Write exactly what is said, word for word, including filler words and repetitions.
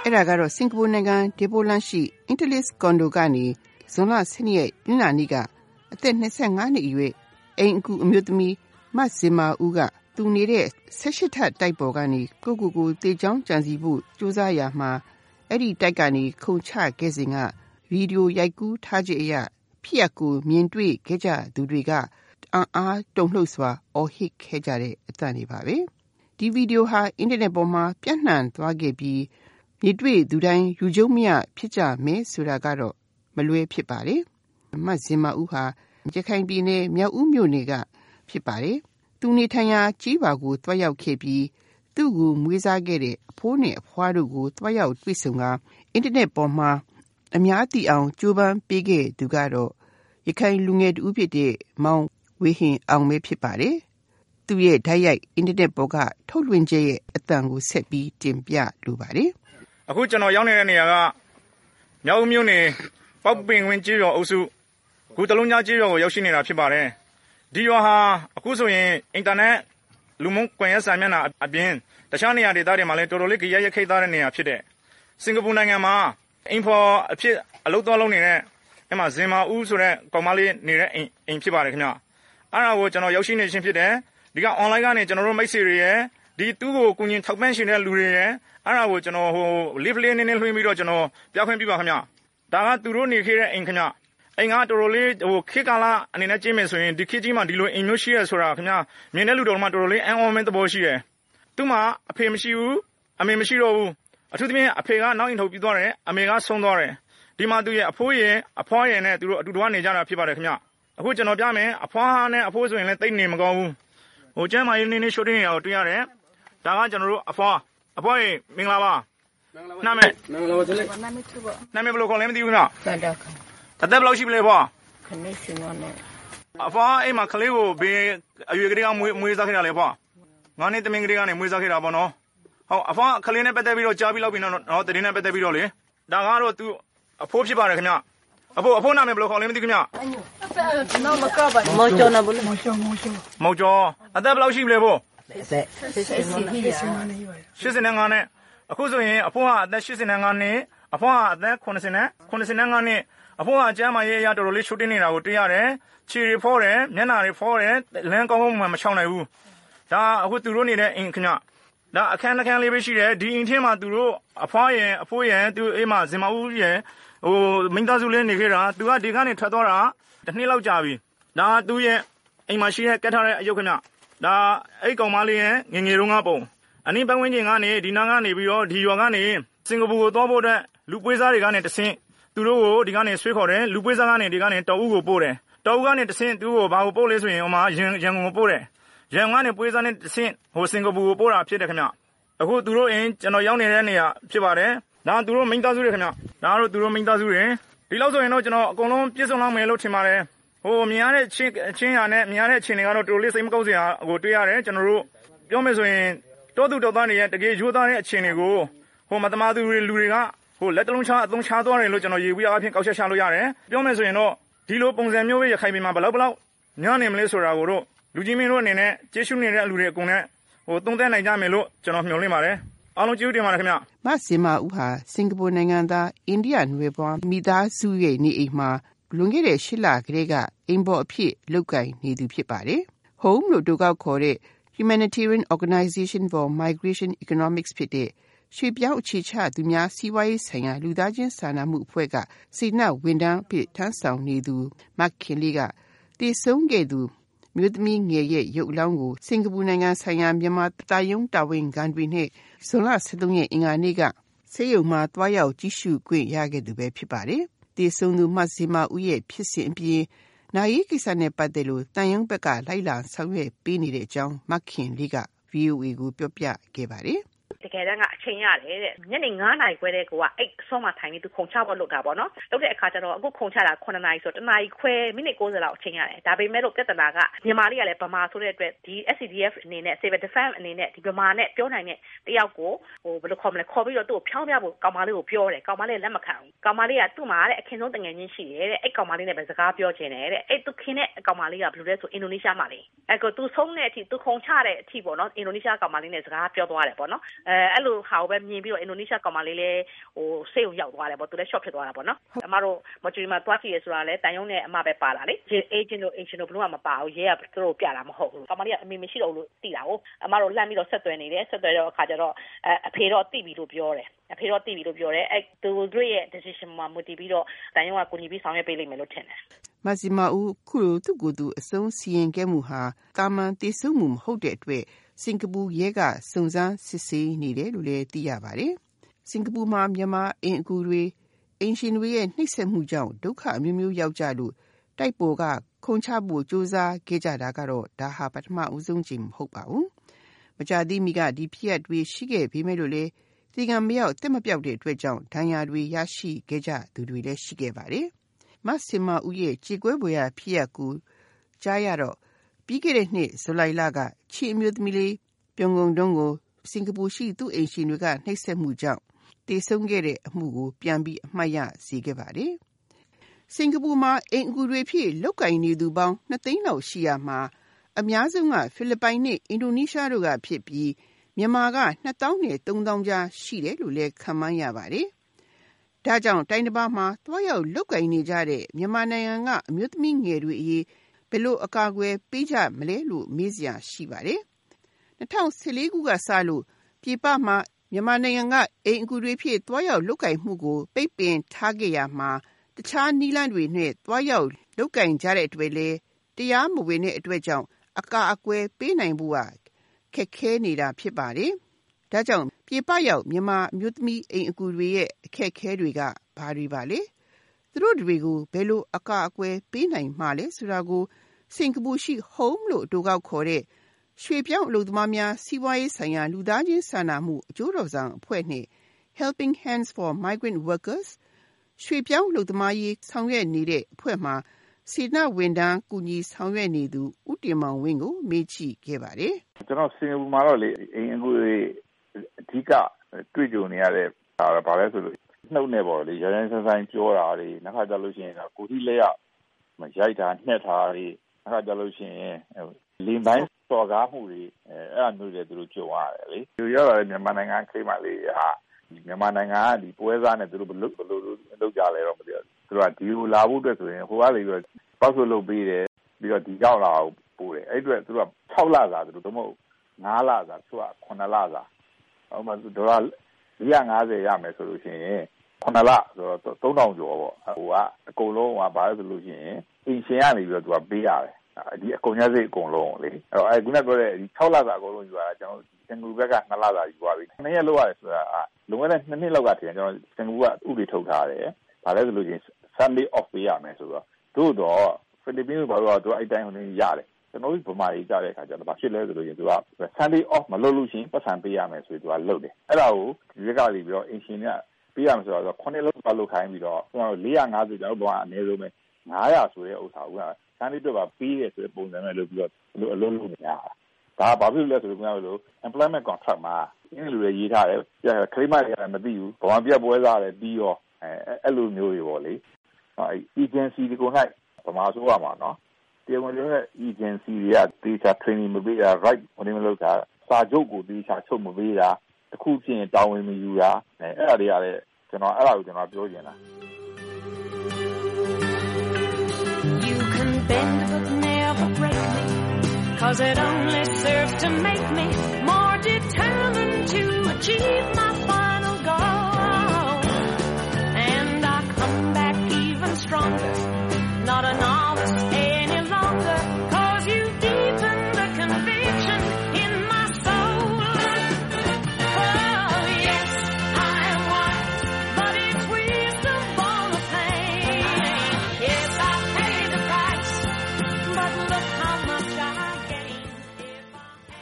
အဲ့ဒါကတော့စင်ကာပူနိုင်ငံဒေပိုလန်ရှိ Interlace ကွန်ဒိုကနေဇွန်လဆယ်ရက်ညနာနေ့ကအသက်နှစ်ဆယ့်ငါးနှစ်အရွယ်အိမ်အကူအမျိုးသမီးမဇင်မာဦးကသူနေတဲ့ဆယ့်ရှစ်ထပ်တိုက်ပေါ်ကနေကိုကိုကိုတေချောင်းကြံစီဖို့ကြိုးစားရမှာအဲ့ဒီတိုက်ကနေခုန်ချခဲ့စဉ်ကဗီဒီယိုရိုက်ကူးထားခြင်းအရဖြစ်ရပ်ကိုမြင်တွေ့ခဲ့ကြသူတွေကအံ့အားတုန်လှုပ်စွာအော်ဟစ်ခဲ့ကြတဲ့အသံတွေပါပဲဒီဗီဒီယိုဟာအင်တာနက်ပေါ်မှာပြန့်နှံ့သွားခဲ့ပြီးမြင်တွေ့သူတိုင်းယူကျုံမရဖြစ်ကြမယ်ဆိုတာကတော့မလွဲဖြစ်ပါတယ်မဇင်မာဦးဟာရခိုင်ပြည်နယ်မြောက်ဦးမြို့နယ်ကဖြစ်ပါတယ်သူနေထိုင်ရာကြီးပါကိုတွားရောက်ခဲ့ပြီးသူ့ကိုမွေးစားခဲ့တဲ့အဖိုးနဲ့အဖွားတို့ကိုတွားရောက်တွေ့ဆုံကအင်တာနက်ပေါ်မှာအများသိအောင်ကြိုးပမ်းပေးခဲ့သူကတော့ရခိုင်လူငယ်တူဖြစ်တဲ့မောင်ဝေဟင်အောင်ပဲဖြစ်ပါတယ်သူရဲ့ဓာတ်ရိုက်အင်တာနက်ပေါ်ကထုတ်လွှင့်ချက်ရဲ့အသံကိုဆက်ပြီးတင်ပြလိုပါတယ်အခုကျွန်တော်ရောက်နေတဲ့နေရာကမြောက်ဦးမြို့နယ်ပေါက်ပင်ဝင်းကျေးရွာအုပ်စုဂူတလုံးကြားကျေးရွာကိုရောက်ရှိနေတာဖြစ်ပါတယ်ဒီရွာဟာအခုဆိုရင်အင်တာနက်လူမှုကွန်ရက်စာမျက်နှာအပြင်တခြားနေရာဒေသတွေမှာလည်းတော်တော်လေးကြရရခိတ်သားတဲ့နေရာဖြစ်တဲ့စင်ကာပူနိုင်ငံမှာအင်ဖော်အဖြစ်အလုပ်သွားလုပ်နေတဲ့အဲ့မှာဇင်မာဦးဆိုတဲ့ကောင်မလေးနေတဲ့အိမ်အိမ်ဖြစ်ပါတယ်ခင်ဗျအဲ့ဒါကိုကျွန်တော်ရောက်ရှိနေခြင်းဖြစ်တယ်ဒီက online ကနေကျွန်တော်တို့မိတ်ဆွေတွေရဲ့ဒီသူ့ကိုကုညီထောက်ပံ့ရှင်တဲ့လူတွေရဲ့အဲ့ဒါကိုကျွန်တော်ဟို live လေးနည်းနည်းလွှင့်ပြီးတော့ကျွန်တော်ပြခွင့်ပြပါခင်ဗျဒါကသူတို့နေခဲ့တဲ့အိမ်ခင်ဗျအိမ်ကတော်တော်လေးဟိုခေတ်ကာလအနေနဲ့ကျင်းမယ်ဆိုရင်ဒီခေတ်ကြီးမှာဒီလိုအိမ်မျိုးရှိရဆိုတာခင်ဗျမြင်တဲ့လူတော်မှတော်တော်လေးအံ့ဩမင်းသဘောရှိတယ်သူ့မှာအဖေမရှိဘူးအမေမရှိတော့ဘူးအထူးသဖြင့်အဖေကနောက်အိမ်ထုတ်ပြီးသွားတယ်အမေကဆုံးသွားတယ်ဒီမှာသူရဲ့အဖိုးရဲ့အဖွားရဲ့နဲ့သူတို့အတူတူကနေကြတာဖြစ်ပါတယ်ခင်ဗျအခုကျွန်တော်ပြမယ်အဖွားနဲ့အဖိုးဆိုရင်လည်းတိတ်နေမကောင်းဘူးဟိုကျမ်းမာရေးနည်းနည်းရှိုးတင်းနေတာကိုတွေ့ရတယ်ဒါကကျွန်တော်တို့အဖွားအဖွားရဲ့မင်္ဂလာပါနာမည်မင်္ဂလာပါတလေနာမည်ဘယ်လိုခေါ်လဲမသိဘူးခင်ဗျတန်တာခအသက်ဘယ်လောက်ရှိပြီလဲဖွားခနေစင်မနဲ့အဖွားအိမ်မှာကလေးကိုဘေးအရွယ်ကလေးကမွေးမွေးစားခဲ့တာလေဖွားငါးနှစ်သမင်းကလေးကနေမွေးစားခဲ့တာပေါ့နော်ဟုတ်အဖွားကလေးနဲ့ပတ်သက်ပြီးတော့ကြားပြီးလောက်ပြီးတော့တရင်နဲ့ပတ်သက်ပြီးတော့လေဒါကတော့သူအဖိုးဖြစ်ပါတယ်ခင်ဗျအဖိုးအဖိုးနာမည်ဘယ်လိုခေါ်လဲမသိခင်ဗျနော်မကပါမောင်ကျော်နာဘလို့မောင်ကျော်မောင်ကျော်မောင်ကျော်အသက်ဘယ်လောက်ရှိပြီလဲဖိုးအသက်ရှစ်สิบห้าနဲ့အခုဆိုရင်အဖိုးကအသက်ရှစ်สิบห้าနှစ်အဖွားကအသက်ခုနှစ်สิบနဲ့ခုနှစ်สิบห้าနှစ်အဖိုးကအကျမ်းမာရေးအရာတော်တော်လေးရှုပ်တင်းနေတာကိုတွေ့ရတယ်ခြေတွေဖောတယ်မျက်နှာတွေဖောတယ်လမ်းကောင်းကောင်းမှမချောင်းနိုင်ဘူးဒါအခုသူတို့နေတဲ့အိမ်ခင်ဗျဒါအခန်းတစ်ခန်းလေးပဲရှိတယ်ဒီအိမ်ထဲမှာသူတို့အဖွားရဲ့အဖိုးရဲ့သူအိမ်မှာဇင်မဦးရဲ့ဟိုမိသားစုလေးနေခဲ့တာသူကဒီကနေထွက်သွားတာတစ်နှစ်လောက်ကြာပြီဒါသူရဲ့အိမ်မှာရှိတဲ့ကတ်ထားတဲ့အယုတ်ခင်ဗျဒါအဲ့ကောင်မလေးရဲ့ငငယ်တုန်းကပုံအနည်းပတ်ဝန်းကျင်ကနေဒီနားကနေပြီးတော့ဒီရွာကနေစင်ကာပူကိုသွားဖို့အတွက်လူပွေးစားတွေကနေတဆင့်သူတို့ကိုဒီကနေဆွေးခေါ်တယ်လူပွေးစားကနေဒီကနေတော်ဦးကိုပို့တယ်တော်ဦးကနေတဆင့်သူ့ကိုဘာကိုပို့လဲဆိုရင်ဟိုမှာရန်ရန်ကုန်ကိုပို့တယ်ရန်ကုန်ကနေပွေးစားနဲ့တဆင့်ဟိုစင်ကာပူကိုပို့တာဖြစ်တယ်ခင်ဗျအခုသူတို့အင်းကျွန်တော်ရောက်နေတဲ့နေရာဖြစ်ပါတယ်ဒါသူတို့မိသားစုတွေခင်ဗျဒါတို့သူတို့မိသားစုတွေဒီလောက်ဆိုရင်တော့ကျွန်တော်အကုန်လုံးပြည့်စုံလောက်မယ်လို့ထင်ပါတယ်ဟိုမြင်ရတဲ့ချင်းချင်းရနဲ့မြင်ရတဲ့ချင်းတွေကတော့တော်တော်လေးစိတ်မကောင်းစရာဟိုတွေ့ရတယ်ကျွန်တော်တို့ပြောမယ်ဆိုရင်တောသူတော်သားတွေရဲ့တကယ်ရိုးသားတဲ့အချင်းတွေကိုဟိုမသမာသူတွေလူတွေကဟိုလက်တလုံးချအသုံးချသွားတယ်လို့ကျွန်တော်ရေဘူးအဖြစ်ကောက်ချက်ချလို့ရတယ်ပြောမယ်ဆိုရင်တော့ဒီလိုပုံစံမျိုးပဲရခိုင်ပြည်မှာဘလောက်ဘလောက်ညံ့နေမလဲဆိုတာကိုတော့လူကြီးမင်းတို့အနေနဲ့ကျေးဇူးနေတဲ့လူတွေအကုန်နဲ့ဟိုသုံးသပ်နိုင်ကြမယ်လို့ကျွန်တော်မျှော်လင့်ပါတယ်အားလုံးကျေးဇူးတင်ပါတယ်ခင်ဗျမဇင်မာဦးဟာစင်ကာပူနိုင်ငံသားအိန္ဒိယနွယ်ဖွားမိသားစုရဲ့နေအိမ်မှာလွန်ခဲ့တဲ့ရှစ်လကတည်းကအိမ်ပေါ်အဖြစ်လုပ်ကိုင်နေသူဖြစ်ပါတယ် Home လို့တူကောက်ခေါ်တဲ့ Humanitarian Organization for Migration Economics ဖြစ်တဲ့ရွှေပြောင်းအခြေချသူများစီးပွားရေးဆိုင်ရာလူသားချင်းစာနာမှုအဖွဲ့ကစေတနာဝန်ထမ်းဖြစ်ထမ်းဆောင်နေသူမခင်လေးကတည်ဆုံးခဲ့သူမြို့သမီးငယ်ရဲ့ရုပ်အလောင်းကိုစင်ကာပူနိုင်ငံဆိုင်ရာမြန်မာတာယုံတာဝန်ခံတွေနဲ့ဇွန်လဆယ်သုံးရက်အင်္ဂါနေ့ကဆေးရုံမှာတွားရောက်ကြည့်ရှုခွင့်ရခဲ့သူပဲဖြစ်ပါတယ်။တည်ဆုံးသူမဇင်မာဦးရဲ့ဖြစ်စဉ်အပြင်နာရီကိစ္စနဲ့ပတ်သက်လို့တန်ယုံဘက်ကလိုက်လာဆောင်ရွက်ပေးနေတဲ့အကြောင်းမခင်လေးက ဗွီအိုအေ ကိုပြောပြခဲ့ပါတယ်တကယ်တမ်းကအချိန်ရတယ်တဲ့ညနေငါးနာရီခွဲတဲ့ကောအိတ်အစောမှထိုင်ပြီးသူခုံချဖို့လုပ်တာပေါ့နော်လုပ်တဲ့အခါကျတော့အခုခုံချတာခုနှစ်နာရီဆိုတနာရီခွဲမိနစ်ကိုးဆယ်လောက်အချိန်ရတယ်ဒါပေမဲ့လို့ပြဿနာကမြန်မာလေးကလည်းဗမာဆိုတဲ့အတွက်ဒီ S C D F အနေနဲ့ Civil Defense အနေနဲ့ဒီဗမာနဲ့ပြောနိုင်တဲ့တယောက်ကိုဟိုဘယ်လိုခေါ်မလဲခေါ်ပြီးတော့သူ့ကိုဖြောင်းပြဖို့ကောင်မလေးကိုပြောတယ်ကောင်မလေးလက်မခံဘူးကောင်မလေးကသူ့မှာတဲ့အခင်းဆုံးတငယ်ချင်းရှိတယ်တဲ့အဲ့ကောင်မလေးနဲ့ပဲစကားပြောချင်တယ်တဲ့အဲ့သူခင်တဲ့အကောင်မလေးကဘယ်လိုလဲဆိုအင်ဒိုနီးရှားမှာလေအဲ့ကိုသူဆုံးတဲ့အထိသူခုံချတဲ့အထိပေါ့နော်အင်ဒိုနီးရှားကောင်မလေးနဲ့စကားပြောသွားတယ်ပေါ့နော်အဲအဲ့လိုဟာပဲမြင်ပြီးတော့အင်ဒိုနီးရှားကောင်မလေးလေးဟိုစိတ်ကိုရောက်သွားတယ်ပေါ့သူလည်း short ဖြစ်သွားတာပေါ့နော်အမတို့မချူရီမှာသွားကြည့်ရဆိုတာလဲတန်ယုံနဲ့အမပဲပါလာလေ agent တို့ agent တို့ဘလို့မှမပါဘူးရဲကသူတို့ပြတာမဟုတ်ဘူးကောင်မလေးကအမေမရှိတော့လို့တိတာဟုတ်အမတို့လှမ်းပြီးတော့ဆက်သွယ်နေတယ်ဆက်သွယ်တော့အခါကျတော့အဖေတော့တိပြီလို့ပြောတယ်အဖေတော့တိပြီလို့ပြောတယ်အဲ့သူတို့ရဲ့ decision မှာမူတည်ပြီးတော့တန်ယုံကကိုညီပြီးဆောင်ရွက်ပေးလိမ့်မယ်လို့ထင်တယ်မဆီမာဦးခုလိုသူ့ကိုယ်သူအဆုံးစီရင်ခဲ့မှုဟာတာမန်တည်ဆုံမှုမဟုတ်တဲ့အတွက်စင်ကာပူရဲကစုံစမ်းစစ်ဆေးနေတယ်လို့လည်းသိရပါတယ်စင်ကာပူမှာမြန်မာအင်အကူတွေအင်ရှင်တွေရဲ့နှိပ်စက်မှုကြောင့်ဒုက္ခအမျိုးမျိုးရောက်ကြလို့တိုက်ပေါ်ကခုံချဖို့ကြိုးစားခဲ့ကြတာကတော့ဒါဟာပထမဦးဆုံးချိန်မဟုတ်ပါဘူးမကြသေးမီကဒီဖြစ်ရပ်တွေရှိခဲ့ပြီးမဲ့လို့လေဒီကံမရောက်တက်မပြောက်တဲ့အတွက်ကြောင့်ဒဏ်ရာတွေရရှိခဲ့ကြသူတွေလည်းရှိခဲ့ပါတယ်မဆီမာဦးရဲ့ကြေကွဲပွေရဖြစ်ရပ်ကိုကြားရတော့ပြီးခဲ့တဲ့နှစ်ဇူလိုင်လကချီအမျိုးသမီးလေးပြုံကုံတုံးကိုစင်ကာပူရှိသူ့အိမ်ရှင်တွေကနှိပ်စက်မှုကြောင့်တည်ဆုံခဲ့တဲ့အမှုကိုပြန်ပြီးအမှတ်ရစေခဲ့ပါတယ်စင်ကာပူမှာအိမ်အကူတွေဖြစ်လောက်ကင်နေသူပေါင်းနှစ်သိန်းလောက်ရှိရမှာအများဆုံးကဖိလစ်ပိုင်နဲ့အင်ဒိုနီးရှားတို့ကဖြစ်ပြီးမြန်မာကနှစ်သောင်းနဲ့သုံးသောင်းကြားရှိတယ်လို့လည်းခန့်မှန်းရပါတယ်ဒါကြောင့်တိုင်းတစ်ပါးမှာတွားရောက်လောက်ကင်နေကြတဲ့မြန်မာနိုင်ငံကအမျိုးသမီးငယ်တွေအရေးဘယ်လိုအကာအကွယ်ပေးကြမလဲလို့မေးစရာရှိပါတယ်၂၀၁၄ခုကစလို့ပြည်ပမှာမြန်မာနိုင်ငံကအိမ်အကူတွေဖြစ်တွားရောက်လောက်ကင်မှုကိုပိတ်ပင်ထားခဲ့ရမှာတခြားနည်းလမ်းတွေနဲ့တွားရောက်လောက်ကင်ကြတဲ့အတွက်လေတရားမဝင်တဲ့အတွက်ကြောင့်အကာအကွယ်ပေးနိုင်ဖို့ကခက်ခဲနေတာဖြစ်ပါတယ်ဒါကြောင့်ပြည်ပရောက်မြန်မာအမျိုးသမီးအိမ်အကူတွေရဲ့အခက်အခဲတွေကဘာတွေပါလဲသူတို့တွေကိုဘယ်လိုအကာအကွယ်ပေးနိုင်မှာလဲဆိုတာကိုစင်ကာပူရှိ Home လို့အတိုကောက်ခေါ်တဲ့ရွှေပြောင်းအလုပ်သမားများစီးပွားရေးဆိုင်ရာလူသားချင်းစာနာမှုအကျိုးတော်ဆောင်အဖွဲ့နဲ့ Helping Hands for Migrant Workers ရွှေပြောင်းအလုပ်သမားရေးဆောင်ရွက်နေတဲ့အဖွဲ့မှာစေတနာဝန်ထမ်းကူညီဆောင်ရွက်နေသူဦးတင်မောင်ဝင်းကိုမေးကြည့်ခဲ့ပါတယ်ကျွန်တော်စင်ကာပူမှာတော့လေအိမ်အကူတွေအဓိကတွေ့ကြုံနေရတဲ့ဒါဘာလဲဆိုလို့နှုတ်နဲ့ပေါ့လေရရင်ဆိုင်ဆိုင်ပြောတာတွေနောက်ခါကြလို့ရှိရင်ကိုတိလက်ရရိုက်တာနှက်တာတွေနောက်ခါကြလို့ရှိရင်လင်းပိုင်းစော်ကားမှုတွေအဲအဲ့အမျိုးတွေသူတို့ကြုံရတယ်လေသူရောက်လာတဲ့မြန်မာနိုင်ငံခိမ့်မလေးဟာဒီမြန်မာနိုင်ငံကဒီပွဲစားနဲ့သူတို့ဘလို့ဘလို့လုပ်ကြလဲတော့မသိဘူးသူတို့ကဒီလိုလာဖို့အတွက်ဆိုရင်ဟိုကလေပြီးတော့ပတ်ဆိုလုပ်ပေးတယ်ပြီးတော့ဒီရောက်လာကိုပို့တယ်အဲ့အတွက်သူတို့က၆လစာသူတို့တို့မဟုတ်၅လစာသူကခုနှစ်လစာဟိုမှာဒေါ်လာ၄၅၀ရမယ်ဆိုလို့ရှိရင်ခုနှစ်လဆိုတော့သုံးထောင်ကျော်ပေါ့ဟိုကအကုန်လုံးကဘာလဲဆိုလို့ရှိရင်အင်ရှင်ကနေပြီးတော့သူကပေးရတယ်ဒီအကုန်ရစိတ်အကုန်လုံးလေအဲ့တော့အဲခုနကပြောတဲ့ဒီ၆လစာအကုန်လုံးယူရတာကျွန်တော်စင်ကာပူဘက်ကနှစ်လစာယူသွားပြီနှစ်ရက်လောက်ရတယ်ဆိုတာလုံခဲ့တဲ့နှစ်နှစ်လောက်ကတည်းကကျွန်တော်စင်ကာပူကဥပဒေထုတ်ထားတယ်ဘာလဲဆိုလို့ရှိရင် Sunday off ပေးရမယ်ဆိုတော့တို့တော့ဖိလစ်ပင်းဘာလို့တော့အဲ့တိုင်းဟိုနေရတယ်ကျွန်တော်တို့ဗမာကြီးကြတဲ့အခါကျတော့ဘာဖြစ်လဲဆိုလို့ရင်သူက Sunday off မလုပ်လို့ရှိရင်ပတ်စံပေးရမယ်ဆိုပြီးသူကလုပ်တယ်အဲ့ဒါကိုဒီဘက်ကလေးပြီးတော့အင်ရှင်ကပေးရမယ်ဆိုတော့ခုနှစ်လောက်ပါလုပ်ခိုင်းပြီးတော့ကျွန်တော်၄၅၀ကျွန်တော်တို့ဘာအနည်းဆုံးပဲ၅၀၀ဆိုတဲ့ဥစ္စာကSunday တော့ပေးရဆိုတဲ့ပုံစံနဲ့လုပ်ပြီးတော့အလုံးလုံးနေရတာဒါဘာဖြစ်လဲဆိုတော့ကျွန်တော်တို့ employment contract မှာအင်းလူတွေရေးထားတယ်ခလိမတွေကလည်းမသိဘူးဘာမှပြပွဲစားတယ်ပြီးရောအဲအဲ့လိုမျိုးတွေပေါ့လေအဲ agency ဒီကို၌ဗမာဆိုရမှာနော်တရားဝင်တဲ့ agency တွေကတေချာ training မပေးတာ right ဟိုနေမလုပ်တာစာချုပ်ကိုတေချာချုပ်မပေးတာတခုဖြစ်ရင်တာဝန်မယူတာအဲအဲ့ဒါတွေကလည်းကျွန်တော်အဲ့ဒါကိုကျွန်တော်ပြောချင်တာ Bend but never break me, 'cause it only serves to make me